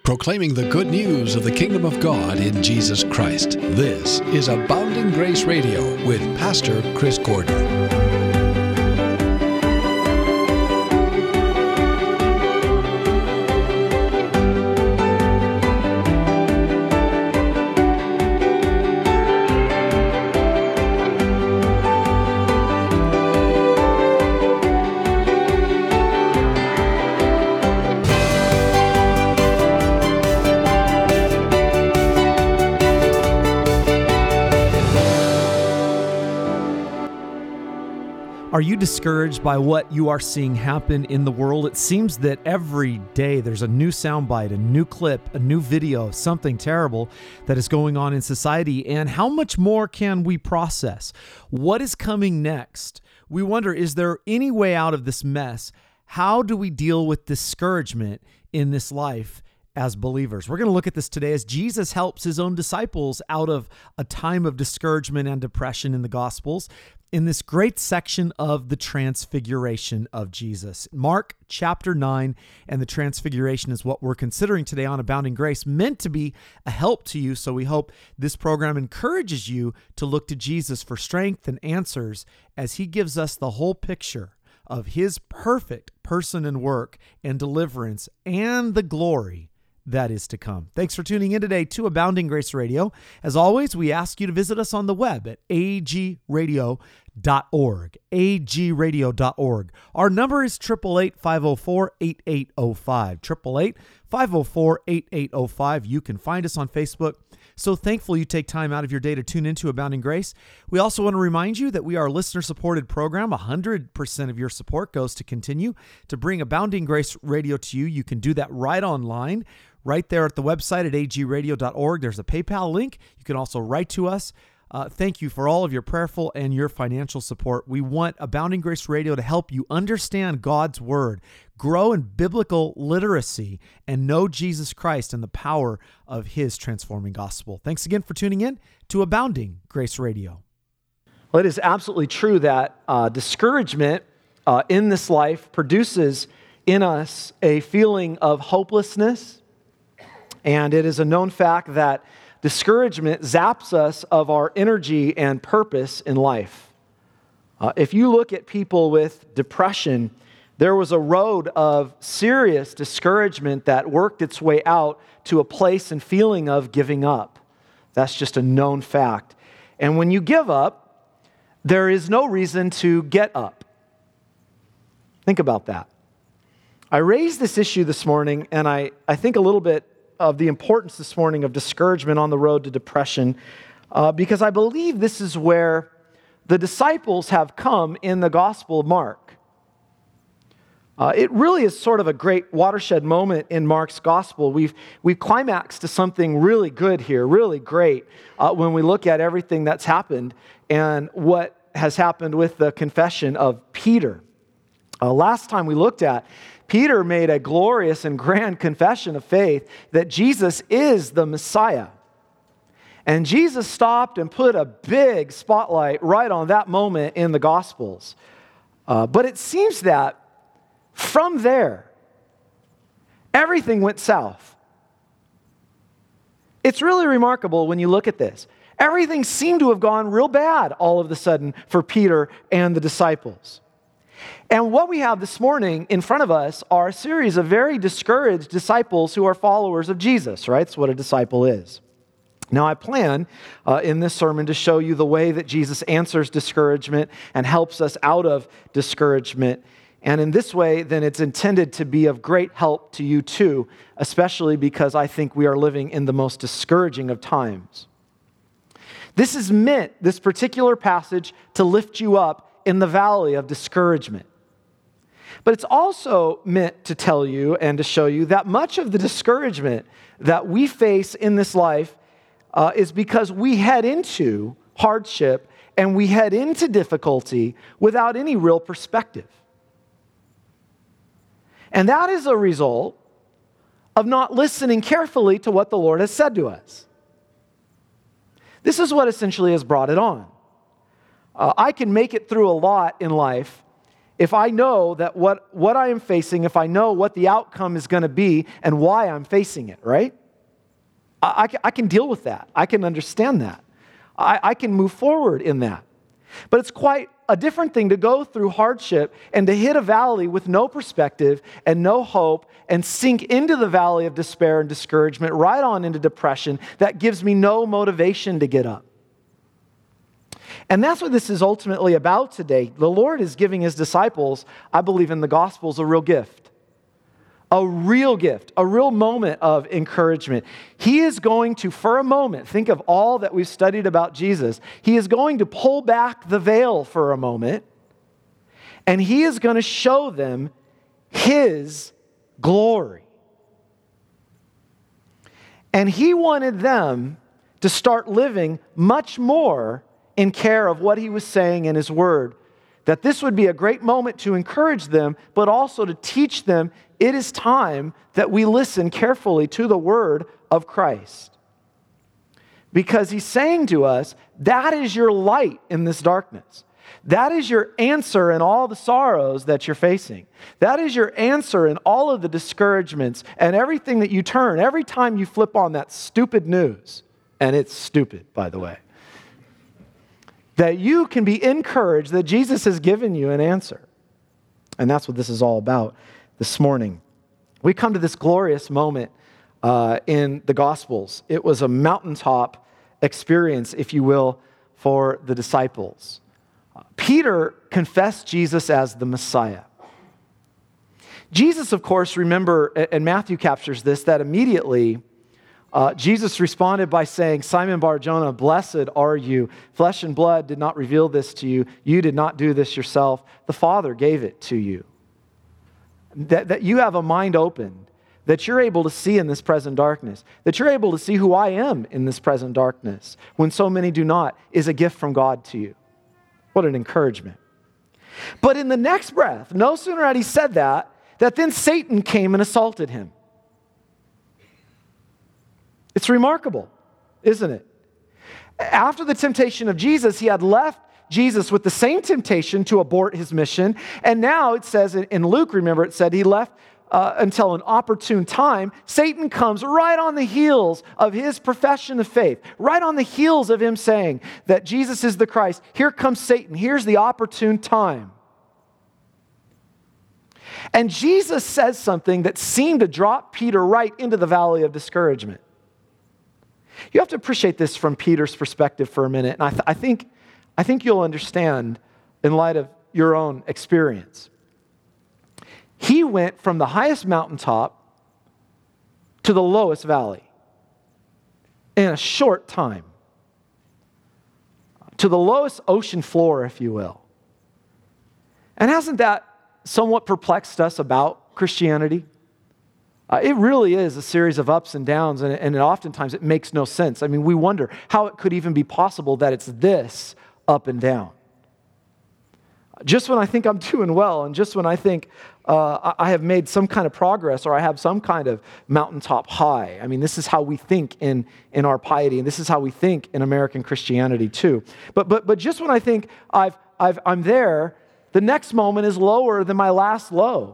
proclaiming the good news of the kingdom of God in Jesus Christ. This is Abounding Grace Radio with Pastor Chris Gordon. Are you discouraged by what you are seeing happen in the world? It seems that every day there's a new soundbite, a new clip, a new video of something terrible that is going on in society. And how much more can we process? What is coming next? We wonder, is there any way out of this mess? How do we deal with discouragement in this life as believers? We're going to look at this today as Jesus helps his own disciples out of a time of discouragement and depression in the Gospels, in this great section of the Transfiguration of Jesus. Mark chapter 9 and the Transfiguration is what we're considering today on Abounding Grace, meant to be a help to you. So we hope this program encourages you to look to Jesus for strength and answers as he gives us the whole picture of his perfect person and work and deliverance and the glory that is to come. Thanks for tuning in today to Abounding Grace Radio. As always, we ask you to visit us on the web at agradio.org, agradio.org. Our number is 888-504-8805, 888-504-8805. You can find us on Facebook. So thankful you take time out of your day to tune into Abounding Grace. We also want to remind you that we are a listener-supported program. 100% of your support goes to continue to bring Abounding Grace Radio to you. You can do that right online, right there at the website at agradio.org. There's a PayPal link. You can also write to us. Thank you for all of your prayerful and your financial support. We want Abounding Grace Radio to help you understand God's Word, grow in biblical literacy, and know Jesus Christ and the power of his transforming gospel. Thanks again for tuning in to Abounding Grace Radio. Well, it is absolutely true that discouragement in this life produces in us a feeling of hopelessness, and it is a known fact that discouragement zaps us of our energy and purpose in life. If you look at people with depression, there was a road of serious discouragement that worked its way out to a place and feeling of giving up. That's just a known fact. And when you give up, there is no reason to get up. Think about that. I raised this issue this morning, and I think a little bit of the importance this morning of discouragement on the road to depression, because I believe this is where the disciples have come in the Gospel of Mark. It really is sort of a great watershed moment in Mark's Gospel. We've climaxed to something really good here, really great, when we look at everything that's happened and what has happened with the confession of Peter. Last time we looked at, Peter made a glorious and grand confession of faith that Jesus is the Messiah. And Jesus stopped and put a big spotlight right on that moment in the Gospels. But it seems that from there, everything went south. It's really remarkable when you look at this. Everything seemed to have gone real bad all of a sudden for Peter and the disciples. And what we have this morning in front of us are a series of very discouraged disciples who are followers of Jesus, right? That's what a disciple is. Now, I plan in this sermon to show you the way that Jesus answers discouragement and helps us out of discouragement. And in this way, then it's intended to be of great help to you too, especially because I think we are living in the most discouraging of times. This is meant, this particular passage, to lift you up in the valley of discouragement. But it's also meant to tell you and to show you that much of the discouragement that we face in this life is because we head into hardship and we head into difficulty without any real perspective. And that is a result of not listening carefully to what the Lord has said to us. This is what essentially has brought it on. I can make it through a lot in life if I know that what I am facing, if I know what the outcome is going to be and why I'm facing it, right? I can deal with that. I can understand that. I can move forward in that. But it's quite a different thing to go through hardship and to hit a valley with no perspective and no hope and sink into the valley of despair and discouragement, right on into depression that gives me no motivation to get up. And that's what this is ultimately about today. The Lord is giving his disciples, I believe in the Gospels, a real gift. A real gift, a real moment of encouragement. He is going to, for a moment, think of all that we've studied about Jesus. He is going to pull back the veil for a moment, and he is going to show them his glory. And he wanted them to start living much more in care of what he was saying in his word. That this would be a great moment to encourage them, but also to teach them it is time that we listen carefully to the word of Christ. Because he's saying to us, that is your light in this darkness. That is your answer in all the sorrows that you're facing. That is your answer in all of the discouragements and everything that you turn, every time you flip on that stupid news. And it's stupid, by the way. That you can be encouraged that Jesus has given you an answer. And that's what this is all about this morning. We come to this glorious moment in the Gospels. It was a mountaintop experience, if you will, for the disciples. Peter confessed Jesus as the Messiah. Jesus, of course, remember, and Matthew captures this, that immediately Jesus responded by saying, Simon Bar-Jonah, blessed are you. Flesh and blood did not reveal this to you. You did not do this yourself. The Father gave it to you. That you have a mind open, that you're able to see in this present darkness, that you're able to see who I am in this present darkness, when so many do not, is a gift from God to you. What an encouragement. But in the next breath, no sooner had he said that then Satan came and assaulted him. It's remarkable, isn't it? After the temptation of Jesus, he had left Jesus with the same temptation to abort his mission. And now it says in Luke, remember it said he left until an opportune time. Satan comes right on the heels of his profession of faith, right on the heels of him saying that Jesus is the Christ. Here comes Satan. Here's the opportune time. And Jesus says something that seemed to drop Peter right into the valley of discouragement. You have to appreciate this from Peter's perspective for a minute. And I think you'll understand in light of your own experience. He went from the highest mountaintop to the lowest valley in a short time. To the lowest ocean floor, if you will. And hasn't that somewhat perplexed us about Christianity? It really is a series of ups and downs, and oftentimes it makes no sense. I mean, we wonder how it could even be possible that it's this up and down. Just when I think I'm doing well, and just when I think I have made some kind of progress, or I have some kind of mountaintop high. I mean, this is how we think in our piety, and this is how we think in American Christianity too. But just when I think I'm there, the next moment is lower than my last low.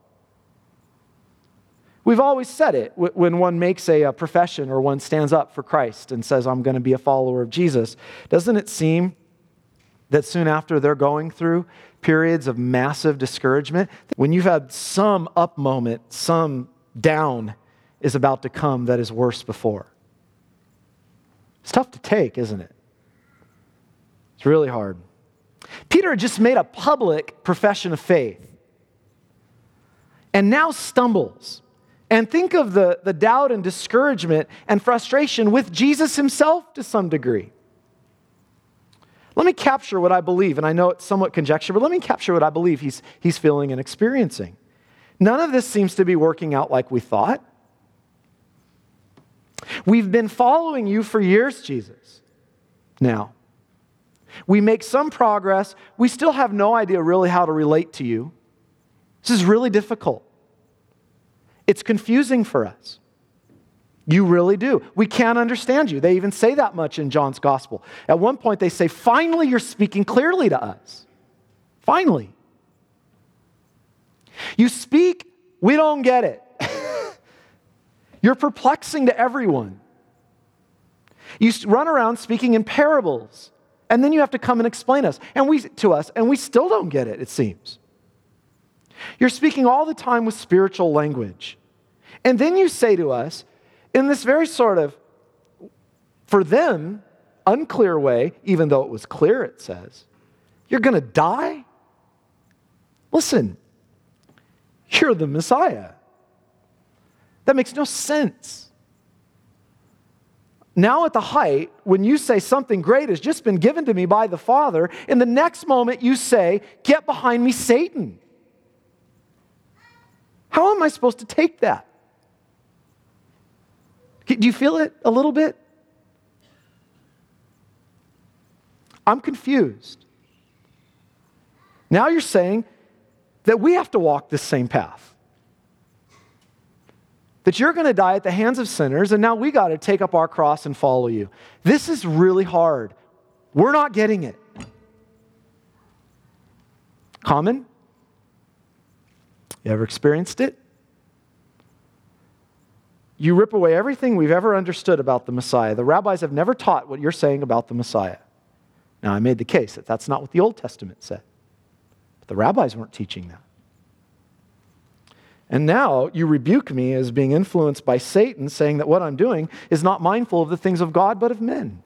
We've always said it when one makes a profession or one stands up for Christ and says, I'm going to be a follower of Jesus. Doesn't it seem that soon after they're going through periods of massive discouragement, when you've had some up moment, some down is about to come that is worse before? It's tough to take, isn't it? It's really hard. Peter had just made a public profession of faith and now stumbles. And think of the doubt and discouragement and frustration with Jesus himself to some degree. Let me capture what I believe, and I know it's somewhat conjecture, but let me capture what I believe he's feeling and experiencing. None of this seems to be working out like we thought. We've been following you for years, Jesus. Now, we make some progress. We still have no idea really how to relate to you. This is really difficult. It's confusing for us. You really do. We can't understand you. They even say that much in John's gospel. At one point they say, finally you're speaking clearly to us. Finally. You speak, we don't get it. You're perplexing to everyone. You run around speaking in parables, and then you have to come and explain to us, and we still don't get it, it seems. You're speaking all the time with spiritual language. And then you say to us, in this very sort of, for them, unclear way, even though it was clear, it says, you're going to die? Listen, you're the Messiah. That makes no sense. Now at the height, when you say something great has just been given to me by the Father, in the next moment you say, get behind me, Satan. How am I supposed to take that? Do you feel it a little bit? I'm confused. Now you're saying that we have to walk this same path. That you're going to die at the hands of sinners, and now we got to take up our cross and follow you. This is really hard. We're not getting it. Common? You ever experienced it? You rip away everything we've ever understood about the Messiah. The rabbis have never taught what you're saying about the Messiah. Now, I made the case that that's not what the Old Testament said. But the rabbis weren't teaching that. And now you rebuke me as being influenced by Satan, saying that what I'm doing is not mindful of the things of God, but of men.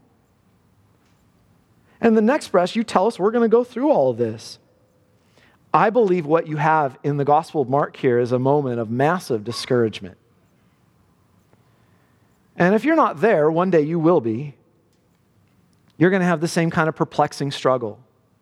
And the next breath, you tell us we're going to go through all of this. I believe what you have in the Gospel of Mark here is a moment of massive discouragement. And if you're not there, one day you will be. You're going to have the same kind of perplexing struggle.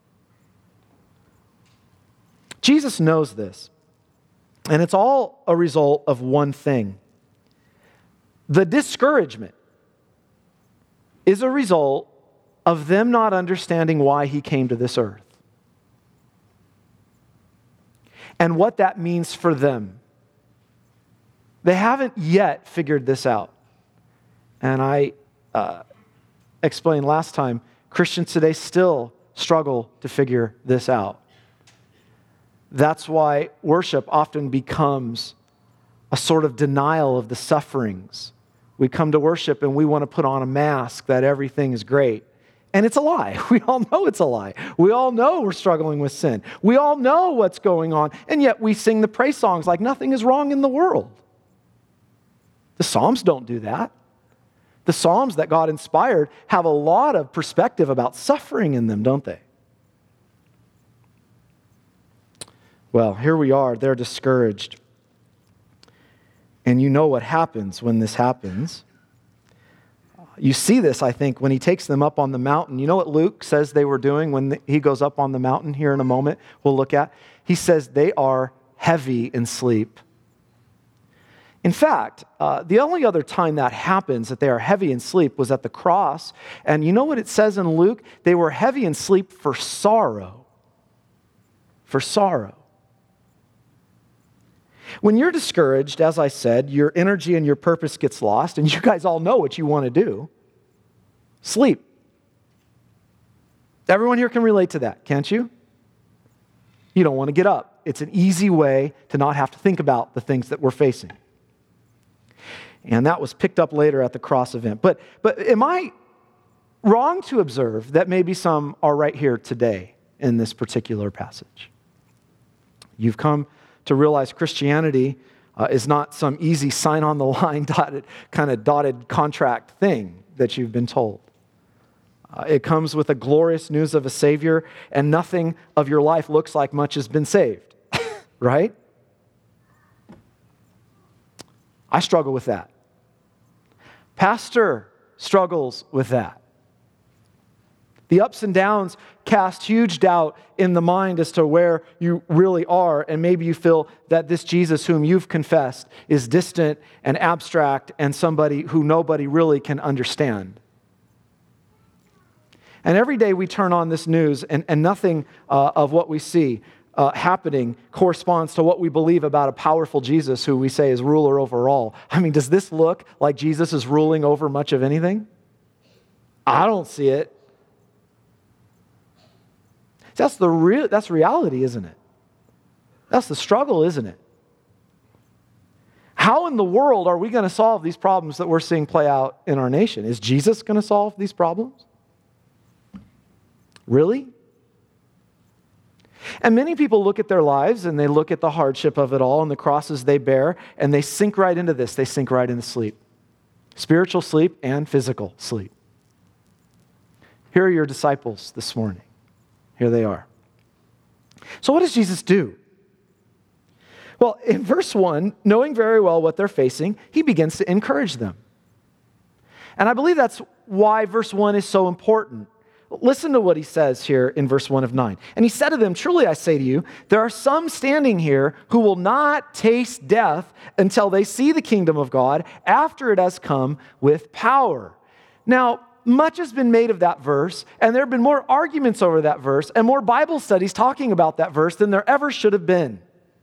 Jesus knows this. And it's all a result of one thing. The discouragement is a result of them not understanding why he came to this earth. And what that means for them. They haven't yet figured this out. And I explained last time, Christians today still struggle to figure this out. That's why worship often becomes a sort of denial of the sufferings. We come to worship and we want to put on a mask that everything is great. And it's a lie. We all know it's a lie. We all know we're struggling with sin. We all know what's going on. And yet we sing the praise songs like nothing is wrong in the world. The Psalms don't do that. The Psalms that God inspired have a lot of perspective about suffering in them, don't they? Well, here we are. They're discouraged. And you know what happens when this happens. You see this, I think, when he takes them up on the mountain. You know what Luke says they were doing when he goes up on the mountain here in a moment? We'll look at. He says they are heavy in sleep. In fact, the only other time that happens, that they are heavy in sleep, was at the cross. And you know what it says in Luke? They were heavy in sleep for sorrow. For sorrow. When you're discouraged, as I said, your energy and your purpose gets lost, and you guys all know what you want to do. Sleep. Everyone here can relate to that, can't you? You don't want to get up. It's an easy way to not have to think about the things that we're facing. And that was picked up later at the cross event. But am I wrong to observe that maybe some are right here today in this particular passage? You've come to realize Christianity is not some easy sign on the line, dotted contract thing that you've been told. It comes with a glorious news of a Savior, and nothing of your life looks like much has been saved, right? I struggle with that. Pastor struggles with that. The ups and downs cast huge doubt in the mind as to where you really are, and maybe you feel that this Jesus whom you've confessed is distant and abstract and somebody who nobody really can understand. And every day we turn on this news and nothing of what we see happening corresponds to what we believe about a powerful Jesus who we say is ruler over all. I mean, does this look like Jesus is ruling over much of anything? I don't see it. That's reality, isn't it? That's the struggle, isn't it? How in the world are we going to solve these problems that we're seeing play out in our nation? Is Jesus going to solve these problems? Really? And many people look at their lives and they look at the hardship of it all and the crosses they bear, and they sink right into this. They sink right into sleep. Spiritual sleep and physical sleep. Here are your disciples this morning. Here they are. So what does Jesus do? Well, in verse 1, knowing very well what they're facing, he begins to encourage them. And I believe that's why verse 1 is so important. Listen to what he says here in verse 1 of 9. And he said to them, truly I say to you, there are some standing here who will not taste death until they see the kingdom of God after it has come with power. Now, much has been made of that verse, and there have been more arguments over that verse and more Bible studies talking about that verse than there ever should have been.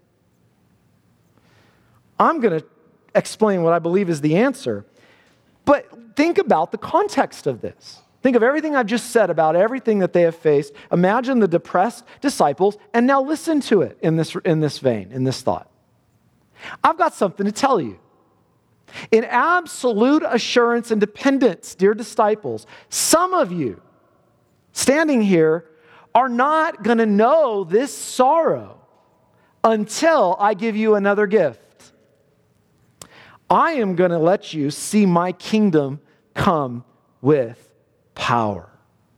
I'm going to explain what I believe is the answer. But think about the context of this. Think of everything I've just said about everything that they have faced. Imagine the depressed disciples, and now listen to it in this vein, in this thought. I've got something to tell you. In absolute assurance and dependence, dear disciples, some of you standing here are not going to know this sorrow until I give you another gift. I am going to let you see my kingdom come with power.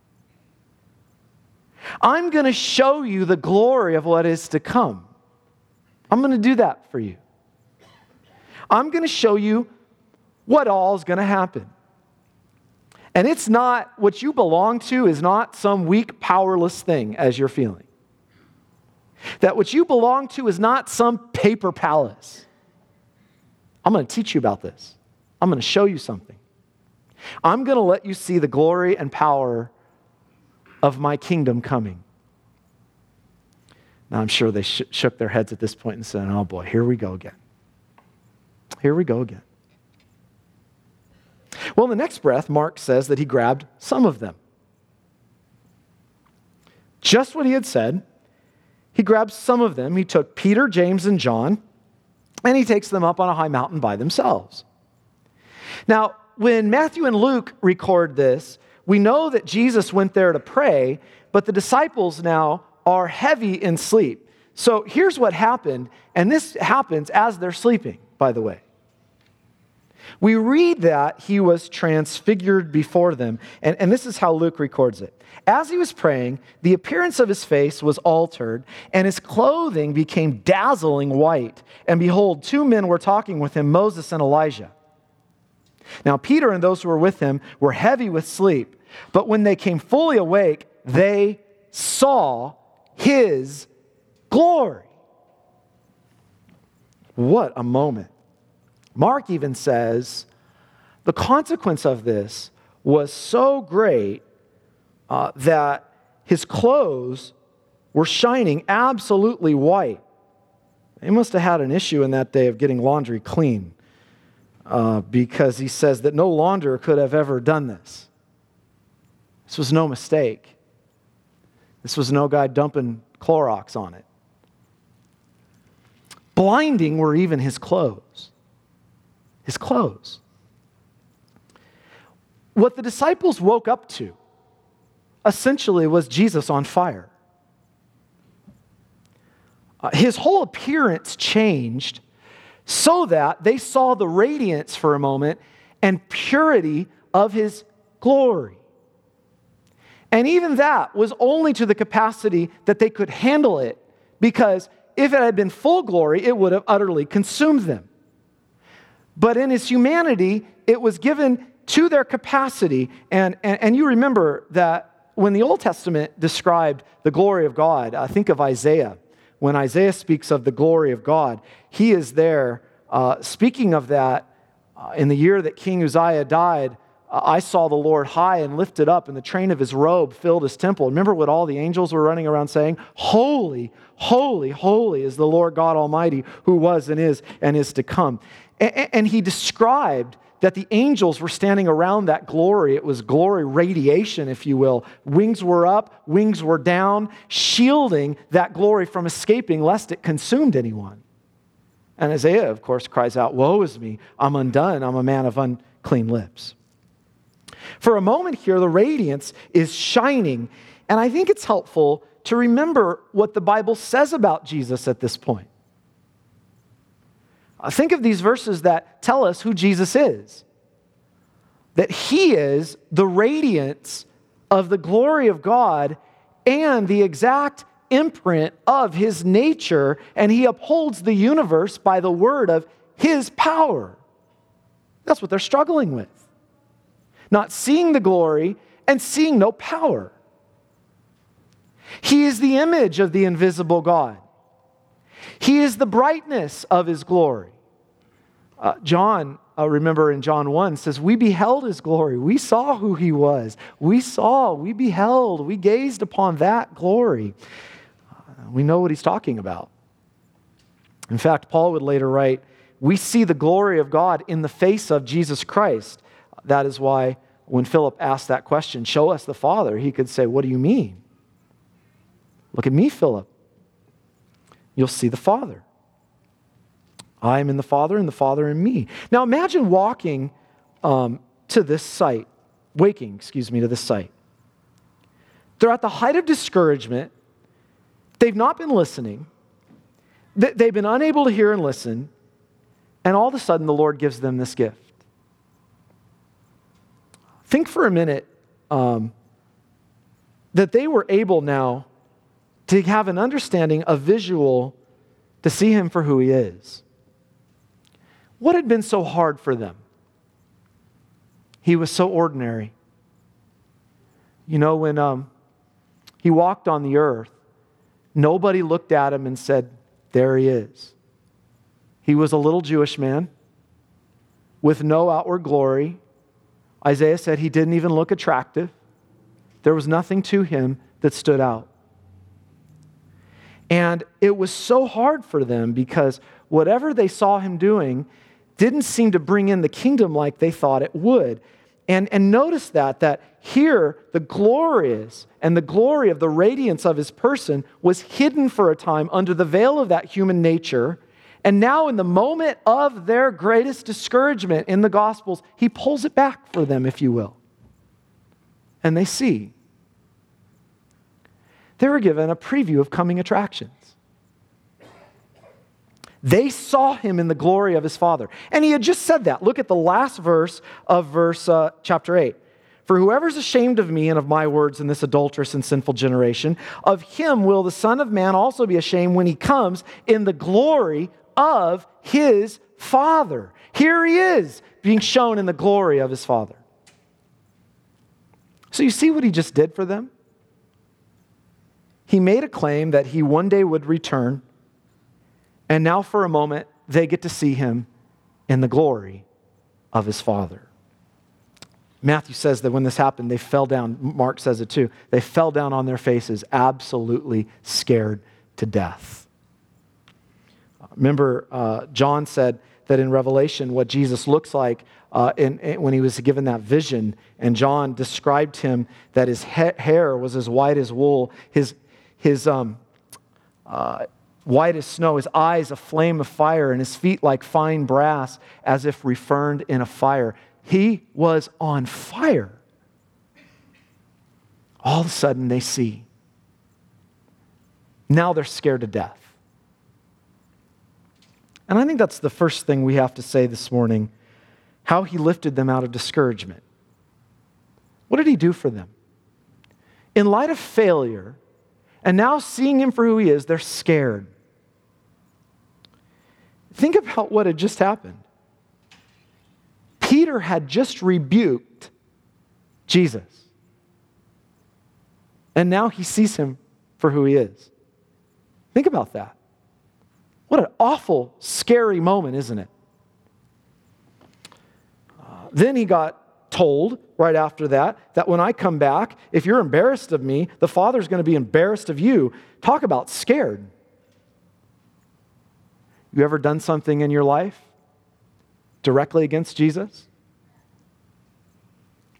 I'm going to show you the glory of what is to come. I'm going to do that for you. I'm going to show you what all is going to happen. And it's not, what you belong to is not some weak, powerless thing as you're feeling. That what you belong to is not some paper palace. I'm going to teach you about this. I'm going to show you something. I'm going to let you see the glory and power of my kingdom coming. Now, I'm sure they shook their heads at this point and said, oh boy, here we go again. Here we go again. Well, in the next breath, Mark says that he grabbed some of them. Just what he had said, he grabbed some of them. He took Peter, James, and John, and he takes them up on a high mountain by themselves. Now, when Matthew and Luke record this, we know that Jesus went there to pray, but the disciples now are heavy in sleep. So here's what happened, and this happens as they're sleeping, by the way. We read that he was transfigured before them, and this is how Luke records it. As he was praying, the appearance of his face was altered, and his clothing became dazzling white. And behold, two men were talking with him, Moses and Elijah. Now Peter and those who were with him were heavy with sleep, but when they came fully awake, they saw his glory. What a moment. Mark even says the consequence of this was so great that his clothes were shining absolutely white. They must have had an issue in that day of getting laundry clean because he says that no launderer could have ever done this. This was no mistake. This was no guy dumping Clorox on it. Blinding were even his clothes. His clothes. What the disciples woke up to essentially was Jesus on fire. His whole appearance changed so that they saw the radiance for a moment and purity of his glory. And even that was only to the capacity that they could handle it, because if it had been full glory, it would have utterly consumed them. But in his humanity, it was given to their capacity. And you remember that when the Old Testament described the glory of God, think of Isaiah. When Isaiah speaks of the glory of God, he is there speaking of that in the year that King Uzziah died. I saw the Lord high and lifted up, and the train of his robe filled his temple. Remember what all the angels were running around saying? Holy, holy, holy is the Lord God Almighty, who was and is to come. And he described that the angels were standing around that glory. It was glory radiation, if you will. Wings were up, wings were down, shielding that glory from escaping lest it consumed anyone. And Isaiah, of course, cries out, "Woe is me, I'm undone, I'm a man of unclean lips." For a moment here, the radiance is shining, and I think it's helpful to remember what the Bible says about Jesus at this point. Think of these verses that tell us who Jesus is. That he is the radiance of the glory of God and the exact imprint of his nature, and he upholds the universe by the word of his power. That's what they're struggling with. Not seeing the glory and seeing no power. He is the image of the invisible God. He is the brightness of his glory. John, remember in John 1, says, we beheld his glory. We saw who he was. We beheld, we gazed upon that glory. We know what he's talking about. In fact, Paul would later write, we see the glory of God in the face of Jesus Christ. That is why when Philip asked that question, show us the Father, he could say, what do you mean? Look at me, Philip. You'll see the Father. I am in the Father and the Father in me. Now imagine waking to this site, to this site. They're at the height of discouragement. They've not been listening. They've been unable to hear and listen. And all of a sudden the Lord gives them this gift. Think for a minute that they were able now to have an understanding, a visual, to see him for who he is. What had been so hard for them? He was so ordinary. You know, when he walked on the earth, nobody looked at him and said, there he is. He was a little Jewish man with no outward glory. Isaiah said he didn't even look attractive. There was nothing to him that stood out. And it was so hard for them because whatever they saw him doing didn't seem to bring in the kingdom like they thought it would. And notice that here the glorious and the glory of the radiance of his person was hidden for a time under the veil of that human nature. And now in the moment of their greatest discouragement in the Gospels, he pulls it back for them, if you will. And they see. They were given a preview of coming attractions. They saw him in the glory of his Father. And he had just said that. Look at the last verse of chapter 8. For whoever's ashamed of me and of my words in this adulterous and sinful generation, of him will the Son of Man also be ashamed when he comes in the glory of his Father. Here he is, being shown in the glory of his Father. So you see what he just did for them? He made a claim that he one day would return, and now for a moment, they get to see him in the glory of his Father. Matthew says that when this happened, they fell down. Mark says it too. They fell down on their faces, absolutely scared to death. Remember, John said that in Revelation, what Jesus looks like when he was given that vision, and John described him that his hair was as white as wool, his white as snow, his eyes a flame of fire, and his feet like fine brass, as if refurned in a fire. He was on fire. All of a sudden they see. Now they're scared to death. And I think that's the first thing we have to say this morning, how he lifted them out of discouragement. What did he do for them? In light of failure, and now seeing him for who he is, they're scared. Think about what had just happened. Peter had just rebuked Jesus. And now he sees him for who he is. Think about that. What an awful, scary moment, isn't it? Then he got told right after that when I come back, if you're embarrassed of me, the Father's going to be embarrassed of you. Talk about scared. You ever done something in your life directly against Jesus?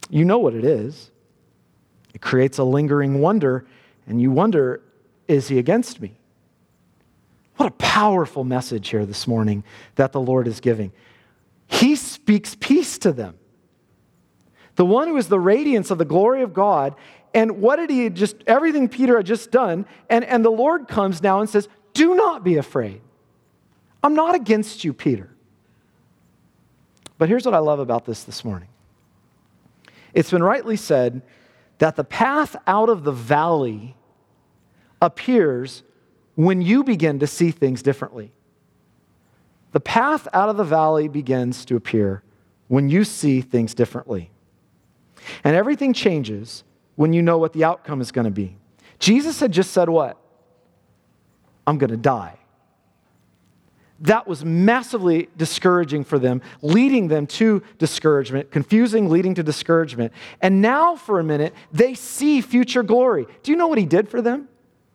You know what it is. It creates a lingering wonder, and you wonder, is he against me? What a powerful message here this morning that the Lord is giving. He speaks peace to them. The one who is the radiance of the glory of God. And what did he just, everything Peter had just done, and the Lord comes now and says, do not be afraid. I'm not against you, Peter. But here's what I love about this morning. It's been rightly said that the path out of the valley appears when you begin to see things differently. The path out of the valley begins to appear when you see things differently. And everything changes when you know what the outcome is going to be. Jesus had just said what? I'm going to die. That was massively discouraging for them, leading them to discouragement, confusing, leading to discouragement. And now, for a minute, they see future glory. Do you know what he did for them?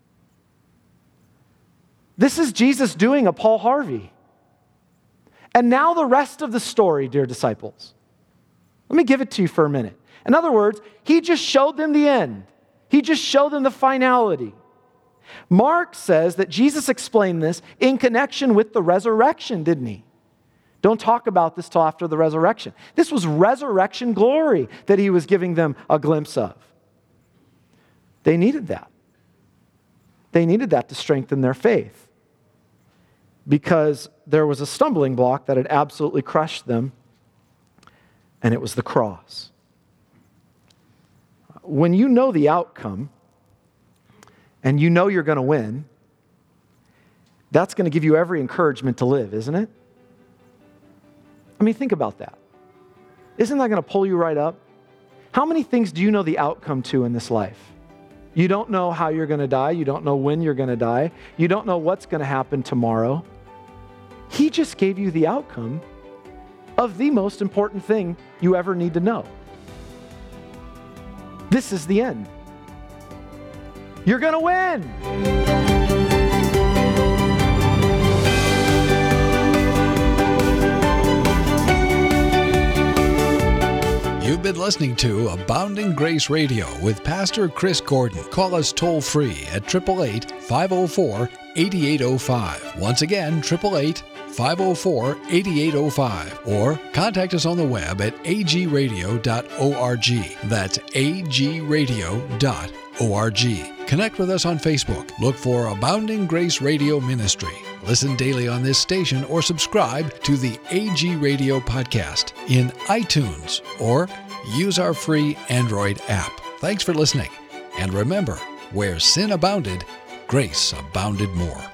This is Jesus doing a Paul Harvey. And now the rest of the story, dear disciples. Let me give it to you for a minute. In other words, he just showed them the end. He just showed them the finality. Mark says that Jesus explained this in connection with the resurrection, didn't he? Don't talk about this till after the resurrection. This was resurrection glory that he was giving them a glimpse of. They needed that. They needed that to strengthen their faith because there was a stumbling block that had absolutely crushed them, and it was the cross. When you know the outcome, and you know you're going to win, that's going to give you every encouragement to live, isn't it? I mean, think about that. Isn't that going to pull you right up? How many things do you know the outcome to in this life? You don't know how you're going to die. You don't know when you're going to die. You don't know what's going to happen tomorrow. He just gave you the outcome of the most important thing you ever need to know. This is the end. You're going to win. You've been listening to Abounding Grace Radio with Pastor Chris Gordon. Call us toll-free at 888-504-8805. Once again, 888-504-8805. Or contact us on the web at agradio.org. That's agradio.org. Connect with us on Facebook. Look for Abounding Grace Radio Ministry. Listen daily on this station or subscribe to the AG Radio podcast in iTunes or use our free Android app. Thanks for listening. And remember, where sin abounded, grace abounded more.